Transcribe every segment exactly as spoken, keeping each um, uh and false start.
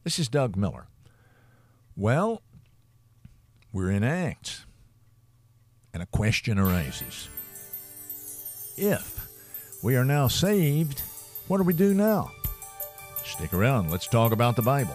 This is Doug Miller. Well, we're in Acts, and a question arises. If we are now saved, what do we do now? Stick around. Let's talk about the Bible.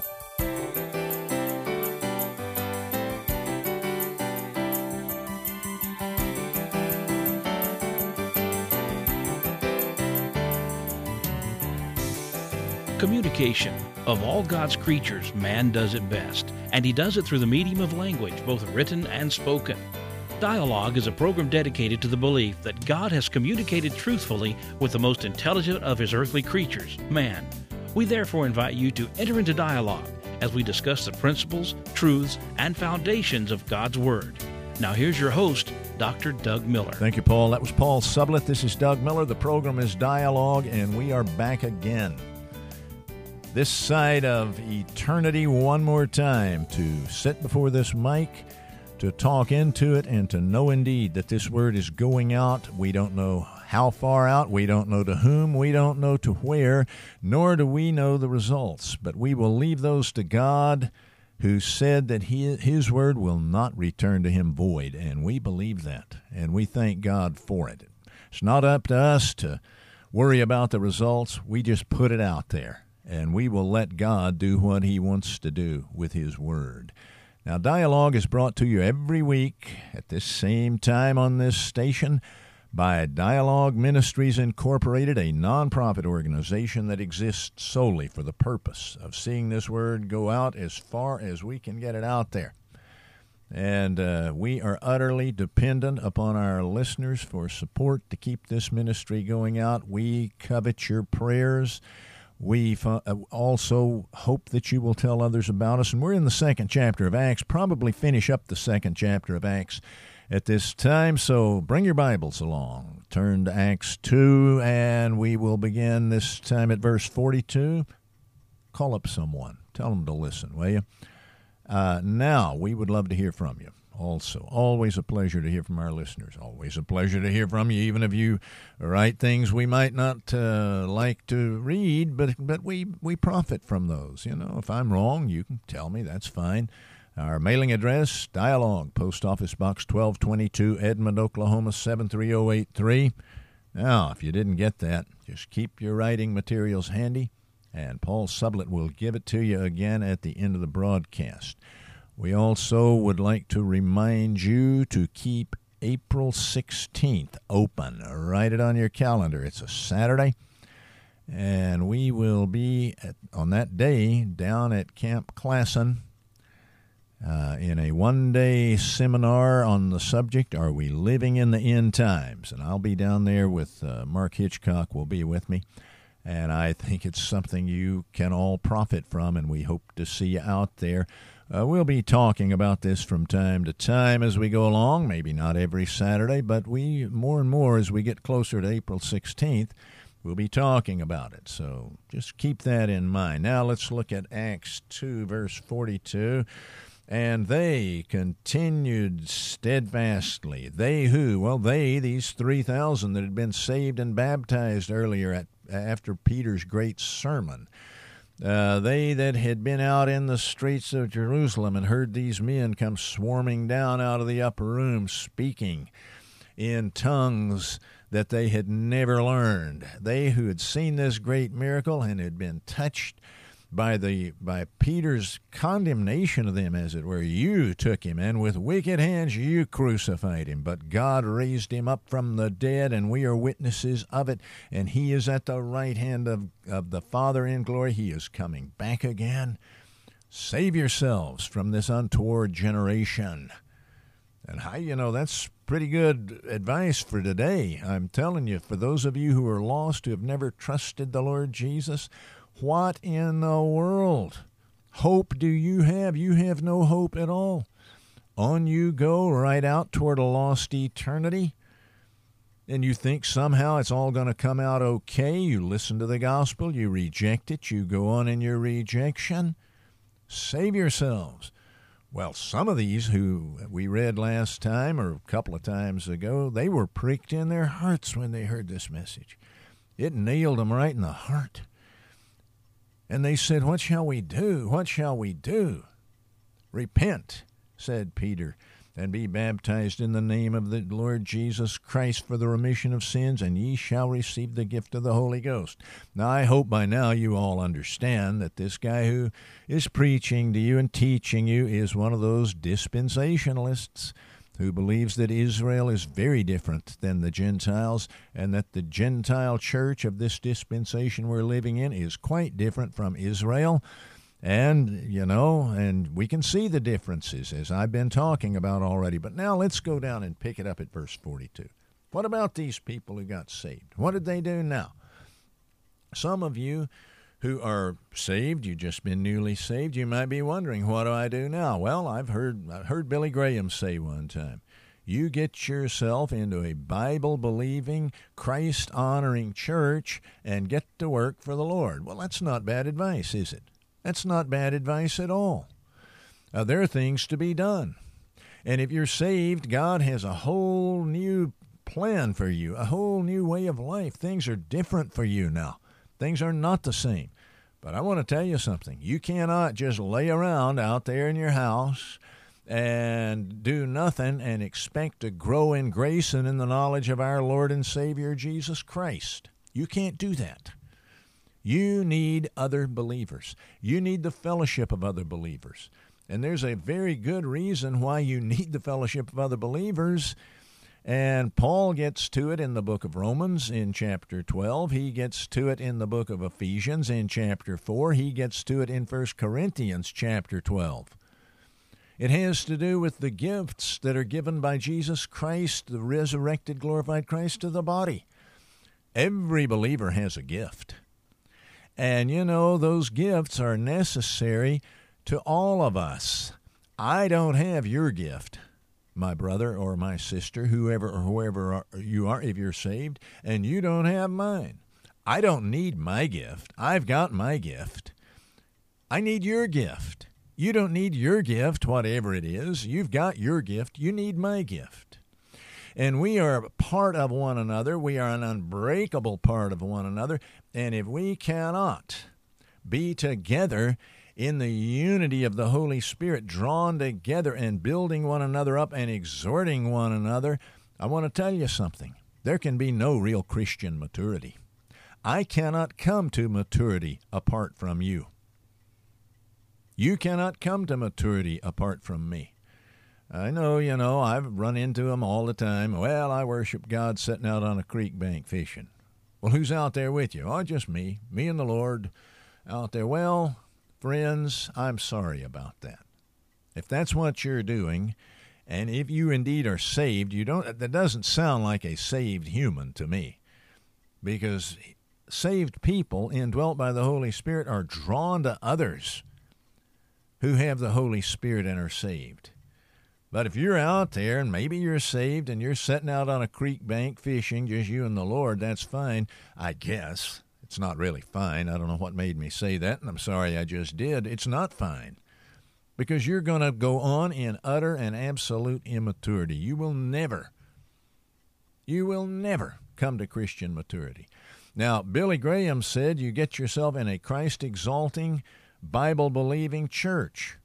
Communication. Of all God's creatures, man does it best, and he does it through the medium of language, both written and spoken. Dialogue is a program dedicated to the belief that God has communicated truthfully with the most intelligent of his earthly creatures, man. We therefore invite you to enter into dialogue as we discuss the principles, truths, and foundations of God's Word. Now here's your host, Doctor Doug Miller. Thank you, Paul. That was Paul Sublett. This is Doug Miller. The program is Dialogue, and we are back again. This side of eternity one more time to sit before this mic, to talk into it, and to know indeed that this word is going out. We don't know how far out, we don't know to whom, we don't know to where, nor do we know the results. But we will leave those to God, who said that he, his word will not return to him void, and we believe that, and we thank God for it. It's not up to us to worry about the results. We just put it out there. And we will let God do what he wants to do with his word. Now, Dialogue is brought to you every week at this same time on this station by Dialogue Ministries Incorporated, a nonprofit organization that exists solely for the purpose of seeing this word go out as far as we can get it out there. And uh, we are utterly dependent upon our listeners for support to keep this ministry going out. We covet your prayers. We also hope that you will tell others about us. And we're in the second chapter of Acts, probably finish up the second chapter of Acts at this time. So bring your Bibles along. Turn to Acts two, and we will begin this time at verse forty-two. Call up someone. Tell them to listen, will you? Uh, now, we would love to hear from you. Also, always a pleasure to hear from our listeners. Always a pleasure to hear from you, even if you write things we might not uh, like to read, but but we, we profit from those. You know, if I'm wrong, you can tell me. That's fine. Our mailing address, Dialogue, Post Office Box twelve twenty-two, Edmond, Oklahoma, seven three zero eight three. Now, if you didn't get that, just keep your writing materials handy, and Paul Sublett will give it to you again at the end of the broadcast. We also would like to remind you to keep April sixteenth open. Write it on your calendar. It's a Saturday, and we will be at, on that day down at Camp Classen uh, in a one-day seminar on the subject, Are We Living in the End Times? And I'll be down there with uh, Mark Hitchcock will be with me, and I think it's something you can all profit from, and we hope to see you out there. Uh, we'll be talking about this from time to time as we go along, maybe not every Saturday, but we more and more as we get closer to April sixteenth, we'll be talking about it. So just keep that in mind. Now let's look at Acts two, verse forty-two. And they continued steadfastly. They who? Well, they, these three thousand that had been saved and baptized earlier at, after Peter's great sermon. Uh, they that had been out in the streets of Jerusalem and heard these men come swarming down out of the upper room, speaking in tongues that they had never learned. They who had seen this great miracle and had been touched by the by Peter's condemnation of them, as it were. You took him, and with wicked hands you crucified him. But God raised him up from the dead, and we are witnesses of it. And he is at the right hand of, of the Father in glory. He is coming back again. Save yourselves from this untoward generation. And how, you know, that's pretty good advice for today. I'm telling you, for those of you who are lost, who have never trusted the Lord Jesus, what in the world hope do you have? You have no hope at all. On you go right out toward a lost eternity, and you think somehow it's all going to come out okay. You listen to the gospel, you reject it, you go on in your rejection. Save yourselves. Well, some of these who we read last time or a couple of times ago, they were pricked in their hearts when they heard this message. It nailed them right in the heart. And they said, what shall we do? What shall we do? Repent, said Peter, and be baptized in the name of the Lord Jesus Christ for the remission of sins, and ye shall receive the gift of the Holy Ghost. Now, I hope by now you all understand that this guy who is preaching to you and teaching you is one of those dispensationalists who believes that Israel is very different than the Gentiles, and that the Gentile church of this dispensation we're living in is quite different from Israel. And, you know, and we can see the differences, as I've been talking about already. But now let's go down and pick it up at verse forty-two. What about these people who got saved? What did they do now? Some of you who are saved, you've just been newly saved, you might be wondering, what do I do now? Well, I've heard I heard Billy Graham say one time, you get yourself into a Bible-believing, Christ-honoring church and get to work for the Lord. Well, that's not bad advice, is it? That's not bad advice at all. Uh, there are things to be done. And if you're saved, God has a whole new plan for you, a whole new way of life. Things are different for you now. Things are not the same. But I want to tell you something. You cannot just lay around out there in your house and do nothing and expect to grow in grace and in the knowledge of our Lord and Savior Jesus Christ. You can't do that. You need other believers. You need the fellowship of other believers. And there's a very good reason why you need the fellowship of other believers. And Paul gets to it in the book of Romans in chapter twelve. He gets to it in the book of Ephesians in chapter four. He gets to it in First Corinthians chapter twelve. It has to do with the gifts that are given by Jesus Christ, the resurrected, glorified Christ, to the body. Every believer has a gift. And, you know, those gifts are necessary to all of us. I don't have your gift, my brother or my sister, whoever or whoever you are, if you're saved, and you don't have mine. I don't need my gift. I've got my gift. I need your gift. You don't need your gift, whatever it is. You've got your gift. You need my gift. And we are part of one another. We are an unbreakable part of one another. And if we cannot be together in the unity of the Holy Spirit, drawn together and building one another up and exhorting one another, I want to tell you something. There can be no real Christian maturity. I cannot come to maturity apart from you. You cannot come to maturity apart from me. I know, you know, I've run into them all the time. Well, I worship God sitting out on a creek bank fishing. Well, who's out there with you? Oh, just me. Me and the Lord out there. Well, friends, I'm sorry about that. If that's what you're doing, and if you indeed are saved, you don't. That doesn't sound like a saved human to me, because saved people indwelt by the Holy Spirit are drawn to others who have the Holy Spirit and are saved. But if you're out there and maybe you're saved and you're sitting out on a creek bank fishing, just you and the Lord, that's fine, I guess. It's not really fine. I don't know what made me say that, and I'm sorry I just did. It's not fine, because you're going to go on in utter and absolute immaturity. You will never, you will never come to Christian maturity. Now, Billy Graham said you get yourself in a Christ-exalting, Bible-believing church.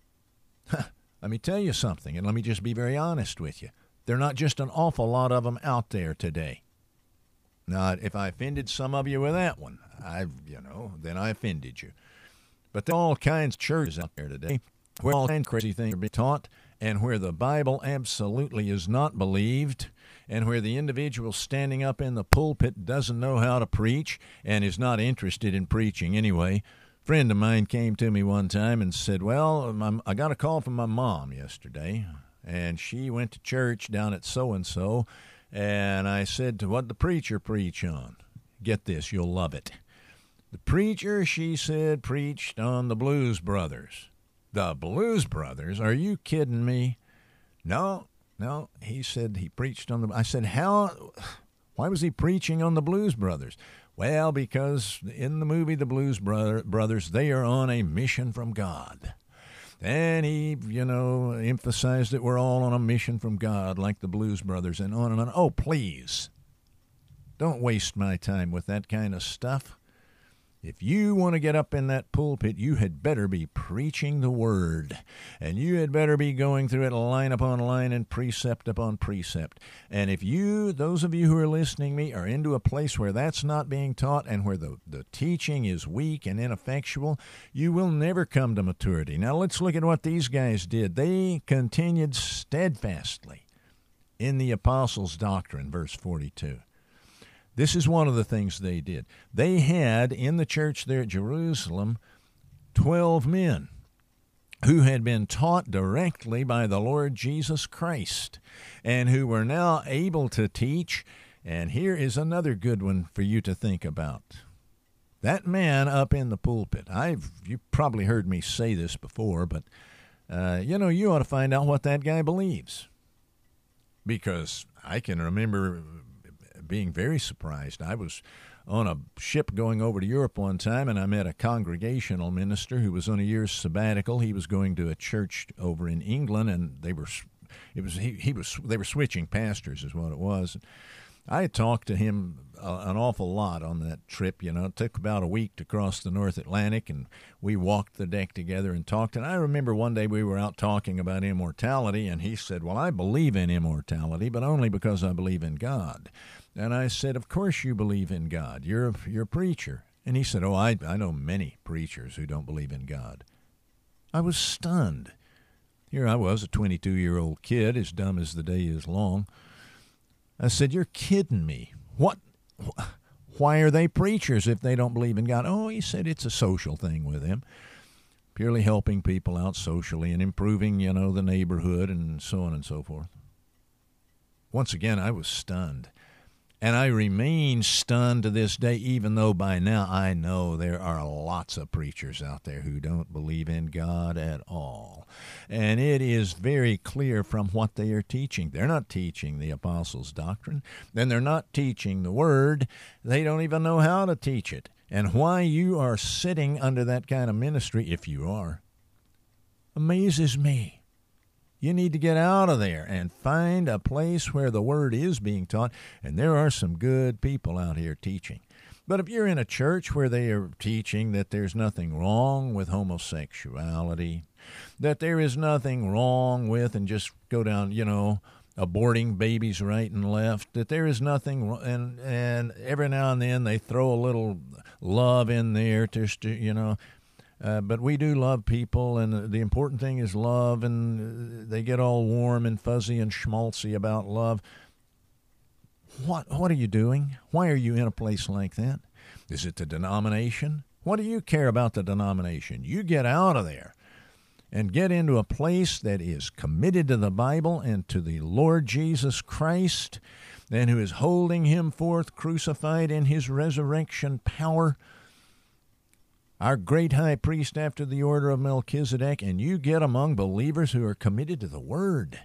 Let me tell you something, and let me just be very honest with you. There are not just an awful lot of them out there today. Now, if I offended some of you with that one, I've, you know, then I offended you. But there are all kinds of churches out there today where all kinds of crazy things are being taught, and where the Bible absolutely is not believed, and where the individual standing up in the pulpit doesn't know how to preach and is not interested in preaching anyway. A friend of mine came to me one time and said, well, my, I got a call from my mom yesterday, and she went to church down at so-and-so, and I said, what'd the preacher preach on? Get this, you'll love it. The preacher, she said, preached on the Blues Brothers. The Blues Brothers? Are you kidding me? No, no, he said he preached on the... I said, how... Why was he preaching on the Blues Brothers? Well, because in the movie The Blues Brother, Brothers, they are on a mission from God. And he, you know, emphasized that we're all on a mission from God, like the Blues Brothers, and on and on. Oh, please, don't waste my time with that kind of stuff. If you want to get up in that pulpit, you had better be preaching the Word. And you had better be going through it line upon line and precept upon precept. And if you, those of you who are listening to me, are into a place where that's not being taught and where the, the teaching is weak and ineffectual, you will never come to maturity. Now let's look at what these guys did. They continued steadfastly in the apostles' doctrine, verse forty-two. This is one of the things they did. They had in the church there at Jerusalem twelve men who had been taught directly by the Lord Jesus Christ and who were now able to teach. And here is another good one for you to think about. That man up in the pulpit, I've you probably heard me say this before, but uh, you know, you ought to find out what that guy believes. Because I can remember being very surprised. I was on a ship going over to Europe one time, and I met a congregational minister who was on a year's sabbatical. He was going to a church over in England, and they were, it was he, he was they were switching pastors, is what it was. I had talked to him uh, an awful lot on that trip. You know, it took about a week to cross the North Atlantic, and we walked the deck together and talked. And I remember one day we were out talking about immortality, and he said, "Well, I believe in immortality, but only because I believe in God." And I said, "Of course you believe in God. You're a, you're a preacher." And he said, "Oh, I, I know many preachers who don't believe in God." I was stunned. Here I was, a twenty-two-year-old kid, as dumb as the day is long. I said, "You're kidding me. What? Why are they preachers if they don't believe in God?" "Oh," he said, "it's a social thing with them. Purely helping people out socially and improving, you know, the neighborhood and so on and so forth." Once again, I was stunned. And I remain stunned to this day, even though by now I know there are lots of preachers out there who don't believe in God at all. And it is very clear from what they are teaching. They're not teaching the apostles' doctrine. Then they're not teaching the Word. They don't even know how to teach it. And why you are sitting under that kind of ministry, if you are, amazes me. You need to get out of there and find a place where the Word is being taught, and there are some good people out here teaching. But if you're in a church where they are teaching that there's nothing wrong with homosexuality, that there is nothing wrong with, and just go down, you know, aborting babies right and left, that there is nothing, and and every now and then they throw a little love in there, just to, you know, Uh, but we do love people, and the important thing is love, and they get all warm and fuzzy and schmaltzy about love. What what are you doing? Why are you in a place like that? Is it the denomination? What do you care about the denomination? You get out of there and get into a place that is committed to the Bible and to the Lord Jesus Christ, and who is holding him forth crucified in his resurrection power, our great high priest after the order of Melchizedek, and you get among believers who are committed to the Word.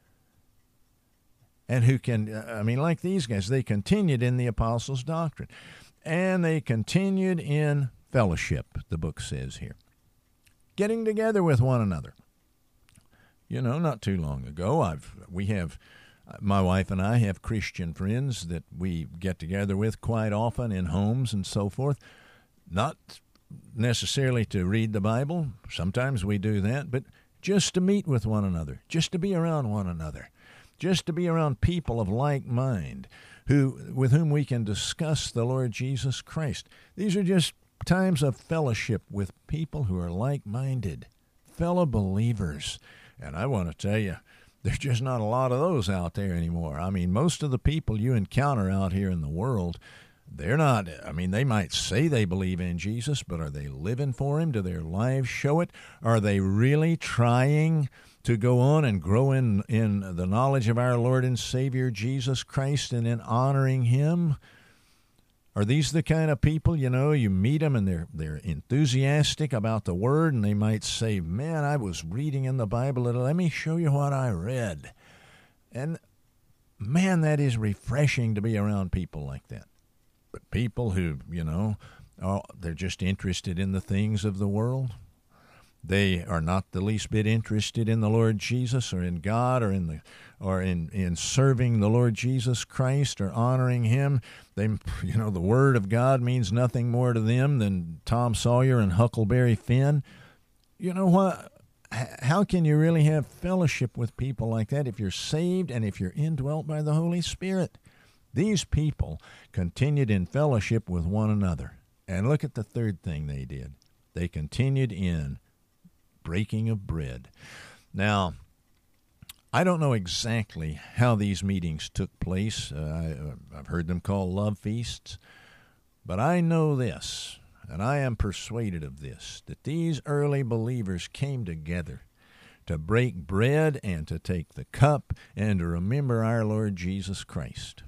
And who can, I mean, like these guys, they continued in the apostles' doctrine. And they continued in fellowship, the book says here. Getting together with one another. You know, not too long ago, I've we have, my wife and I have Christian friends that we get together with quite often in homes and so forth. Not necessarily to read the Bible. Sometimes we do that, but just to meet with one another, just to be around one another, just to be around people of like mind who with whom we can discuss the Lord Jesus Christ. These are just times of fellowship with people who are like-minded, fellow believers. And I want to tell you, there's just not a lot of those out there anymore. I mean, most of the people you encounter out here in the world, they're not, I mean, they might say they believe in Jesus, but are they living for him? Do their lives show it? Are they really trying to go on and grow in, in the knowledge of our Lord and Savior Jesus Christ and in honoring him? Are these the kind of people, you know, you meet them and they're they're enthusiastic about the Word, and they might say, "Man, I was reading in the Bible, let me show you what I read." And, man, that is refreshing to be around people like that. But people who, you know, are, they're just interested in the things of the world, They are not the least bit interested in the Lord Jesus or in God or in the or in, in serving the Lord Jesus Christ or honoring Him. They, you know, the Word of God means nothing more to them than Tom Sawyer and Huckleberry Finn. You know what? How can you really have fellowship with people like that if you're saved and if you're indwelt by the Holy Spirit? These people continued in fellowship with one another. And look at the third thing they did. They continued in breaking of bread. Now, I don't know exactly how these meetings took place. Uh, I, I've heard them called love feasts. But I know this, and I am persuaded of this, that these early believers came together to break bread and to take the cup and to remember our Lord Jesus Christ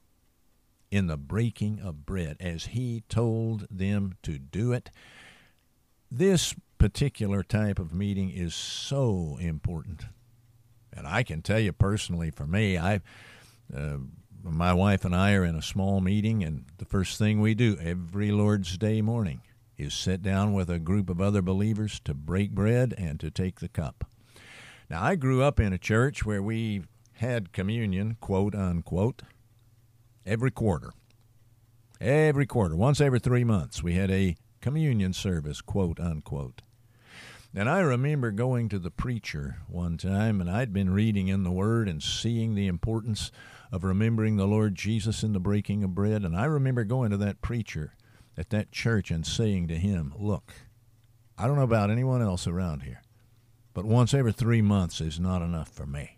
in the breaking of bread as He told them to do it. This particular type of meeting is so important. And I can tell you personally, for me, I, uh, my wife and I are in a small meeting, and the first thing we do every Lord's Day morning is sit down with a group of other believers to break bread and to take the cup. Now, I grew up in a church where we had communion, quote unquote, every quarter. Every quarter, once every three months, we had a communion service, quote unquote. And I remember going to the preacher one time, and I'd been reading in the Word and seeing the importance of remembering the Lord Jesus in the breaking of bread. And I remember going to that preacher at that church and saying to him, look, I don't know about anyone else around here, but once every three months is not enough for me.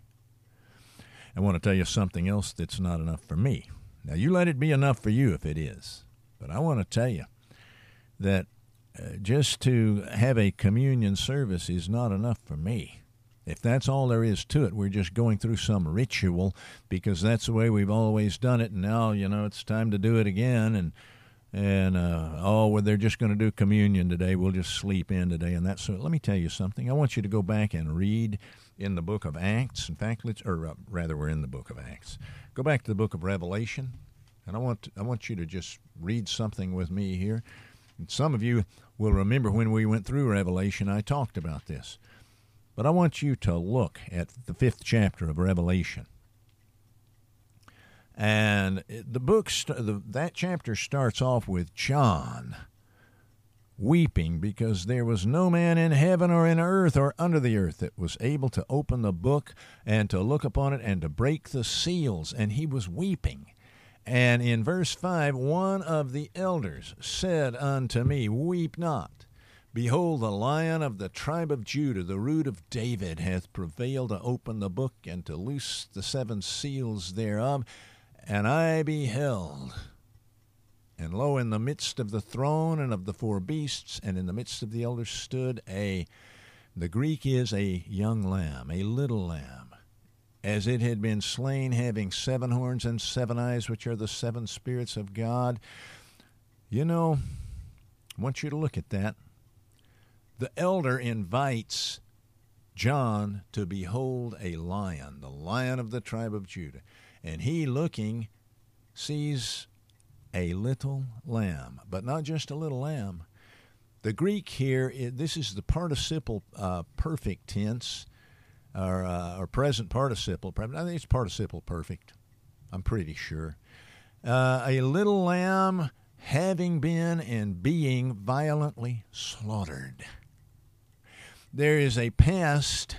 I want to tell you something else that's not enough for me. Now, you let it be enough for you if it is. But I want to tell you that uh, just to have a communion service is not enough for me. If that's all there is to it, we're just going through some ritual because that's the way we've always done it, and now, you know, it's time to do it again, and, and uh, oh, well, they're just going to do communion today. We'll just sleep in today, and that's so. Let me tell you something. I want you to go back and read in the book of Acts. In fact, let's, or uh, rather, we're in the book of Acts. Go back to the book of Revelation, and I want to, I want you to just read something with me here. And some of you will remember when we went through Revelation, I talked about this. But I want you to look at the fifth chapter of Revelation. And the book, the, that chapter starts off with John weeping because there was no man in heaven or in earth or under the earth that was able to open the book and to look upon it and to break the seals. And he was weeping. And in verse five, one of the elders said unto me, weep not. Behold, the Lion of the tribe of Judah, the root of David, hath prevailed to open the book and to loose the seven seals thereof. And I beheld, and lo, in the midst of the throne and of the four beasts, and in the midst of the elders stood a, the Greek is a young lamb, a little lamb, as it had been slain, having seven horns and seven eyes, which are the seven spirits of God. You know, I want you to look at that. The elder invites John to behold a lion, the Lion of the tribe of Judah. And he, looking, sees a little lamb, but not just a little lamb. The Greek here, this is the participle uh, perfect tense, or, uh, or present participle. I think it's participle perfect. I'm pretty sure. Uh, a little lamb having been and being violently slaughtered. There is a past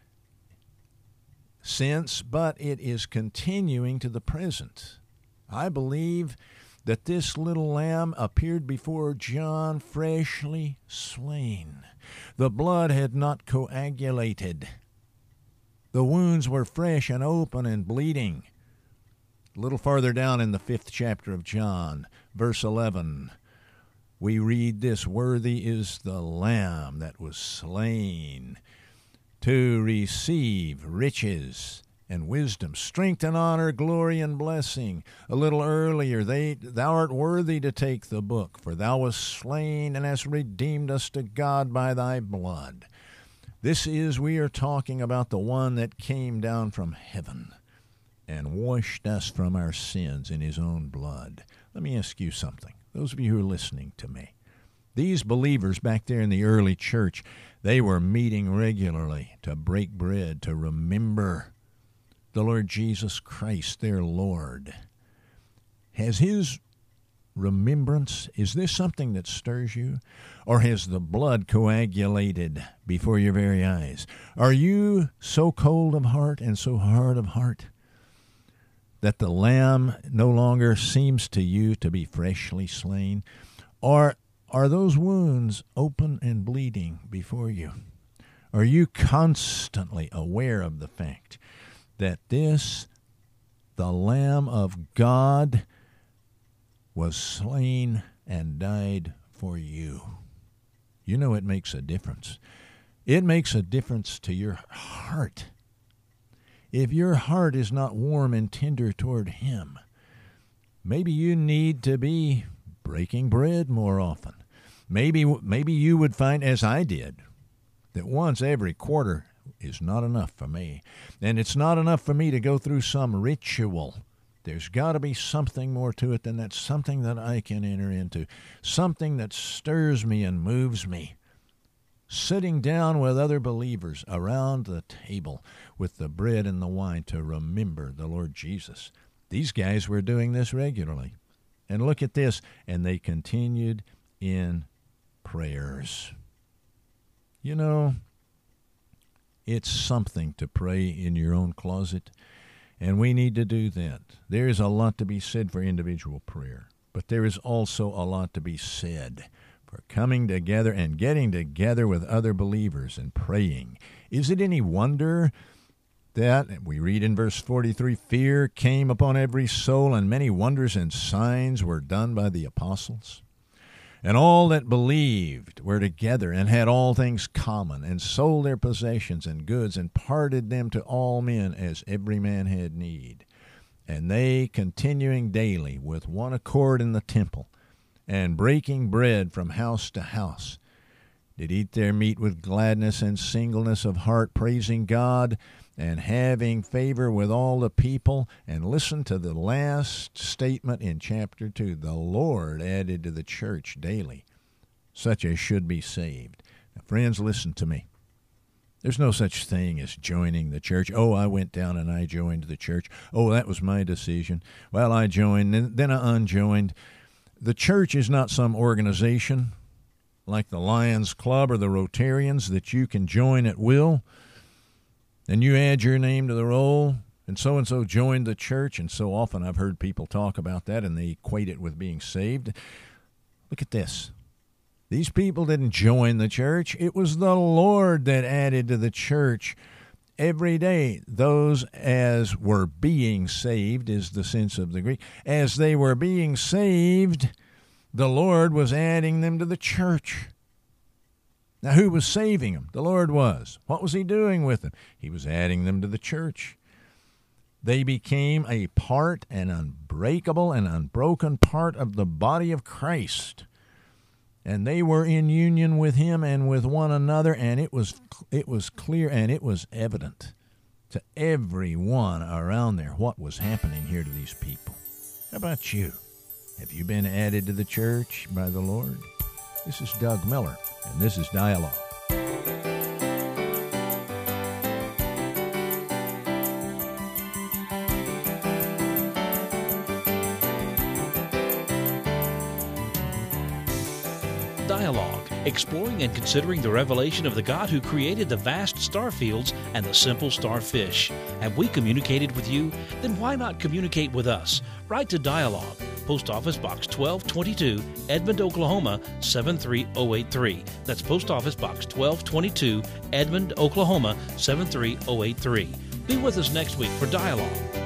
sense, but it is continuing to the present. I believe that this little lamb appeared before John freshly slain. The blood had not coagulated. The wounds were fresh and open and bleeding. A little farther down in the fifth chapter of John, verse eleven, we read this, worthy is the Lamb that was slain to receive riches and wisdom, strength and honor, glory and blessing. A little earlier, they, thou art worthy to take the book, for thou wast slain and hast redeemed us to God by thy blood. This is, we are talking about the one that came down from heaven and washed us from our sins in his own blood. Let me ask you something. Those of you who are listening to me, These believers back there in the early church, they were meeting regularly to break bread, to remember the Lord Jesus Christ, their Lord. Has his remembrance, is this something that stirs you? Or has the blood coagulated before your very eyes? Are you so cold of heart and so hard of heart that the lamb no longer seems to you to be freshly slain? Or are those wounds open and bleeding before you? Are you constantly aware of the fact that this, the Lamb of God, was slain and died for you? You know it makes a difference. It makes a difference to your heart. If your heart is not warm and tender toward him, maybe you need to be breaking bread more often. Maybe maybe you would find, as I did, that once every quarter is not enough for me. And it's not enough for me to go through some ritual. There's got to be something more to it than that, something that I can enter into, something that stirs me and moves me. Sitting down with other believers around the table with the bread and the wine to remember the Lord Jesus. These guys were doing this regularly. And look at this, and they continued in prayers. You know, it's something to pray in your own closet, and we need to do that. There is a lot to be said for individual prayer, but there is also a lot to be said for coming together and getting together with other believers and praying. Is it any wonder that, we read in verse forty-three, fear came upon every soul, and many wonders and signs were done by the apostles? And all that believed were together and had all things common, and sold their possessions and goods, and parted them to all men as every man had need. And they, continuing daily with one accord in the temple, and breaking bread from house to house, did eat their meat with gladness and singleness of heart, praising God, and having favor with all the people. And listen to the last statement in chapter two. The Lord added to the church daily such as should be saved. Now, friends, listen to me. There's no such thing as joining the church. Oh, I went down and I joined the church. Oh, that was my decision. Well, I joined, and then I unjoined. The church is not some organization like the Lions Club or the Rotarians that you can join at will. And you add your name to the roll, and so-and-so joined the church, and so often I've heard people talk about that, and they equate it with being saved. Look at this. These people didn't join the church. It was the Lord that added to the church every day. Those as were being saved is the sense of the Greek. As they were being saved, the Lord was adding them to the church. Now, who was saving them? The Lord was. What was he doing with them? He was adding them to the church. They became a part, an unbreakable and unbroken part of the body of Christ. And they were in union with him and with one another, and it was it was clear and it was evident to everyone around there what was happening here to these people. How about you? Have you been added to the church by the Lord? This is Doug Miller, and this is Dialogue. Dialogue, exploring and considering the revelation of the God who created the vast star fields and the simple starfish. Have we communicated with you? Then why not communicate with us? Write to Dialogue, Post Office Box twelve twenty-two, Edmond, Oklahoma seven three zero eight three. That's Post Office Box twelve twenty-two, Edmond, Oklahoma seven three zero eight three. Be with us next week for Dialogue.